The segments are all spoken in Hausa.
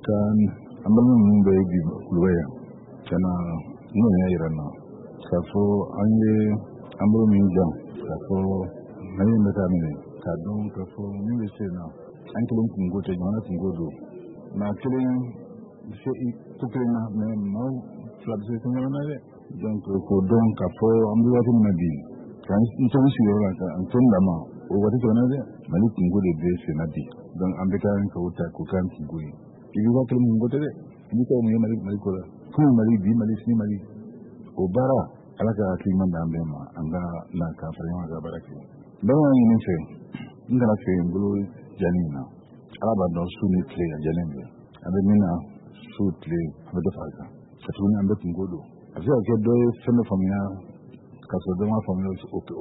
kan ambalin mun da yi kulwaya kana mun ya irana kafo anye ambalin jam kafo nayi mata mene ka don kafo mun da ce na an kilin kungo ta jama'a kungo na kilin sai tukilin na mau flabse sun yana ne don ko don kafo ambalin na bi kan in shi yau ka an tun da ma o wata tona da malikin gode da sai na bi don an bita ka wuta ku kan ki goyi ibi wa kilin gode da ni ko mu mali ko da ku mali bi mali ni mali o bara alaka ki man da ambe ma an ga na ka fara ma ga barake dan wani ne sai inda na ce bulu janina alaba don su ne tle janina abin mina su tle da faka a tuni an bakin godo a sai ke do sama famiya kaso da ma famiya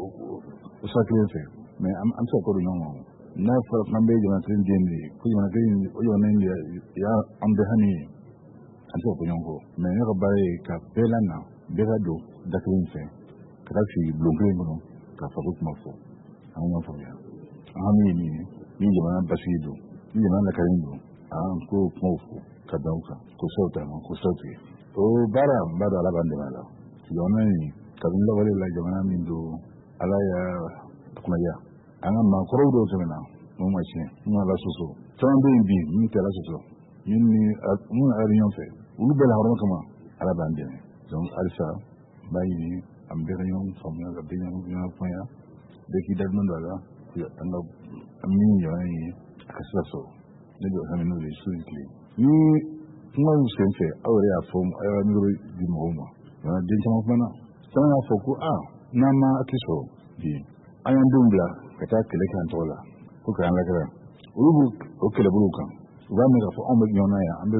o sakle sai mais am so ko non na fa mambe jama tin dindi ku jama tin o yo nan ya ambe hani am so ko nyongo mais ne ko bare ka pelana be radio daklin fe ka fi blongle ngono ka fa ko ma fo am ma fo ya ami ni jama basido ni jama na karindo am ko mo fo ka dauka ko sauta ko sauti o bara la bande mala yo nan ka bin wale la jama min do ala ya kuma ya an ma koro do tana mu ma ce mu la soso tan be bi ni ta la soso ni mu ariyon fe ulu bela horon kama ala bande donc alsa bayi am be rayon famya ga be na fanya de ki dal mando ala ya an am ni yo ni akasa so ne do hamin no le su ni kuma sense awre a fom ayo ni ro di mo ma na din chama fana sana foku na ma atiso di ayan dumbla kata kele kan tola ko kan la kara ubu o kele bulukan ga me ga fo on be yona ya ambe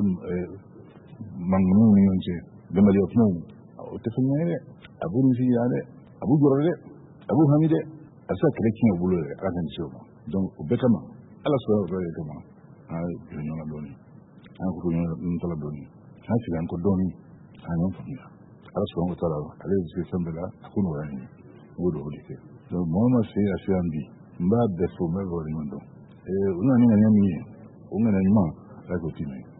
mangmu ni onje de ma yopno o te fanyere abu ni ya de abu jorode abu hamide asa kele kin bulu ka kan ciwo donc o be kama ala so ro re kama ay yona doni an ko yona tola doni ha ci kan ko doni an famia ala so ko tola ale ci sambela akun wani wodo hodike donc moma sai asiambi mba defo me vori mondo una ni ngani mi una ni ma la continue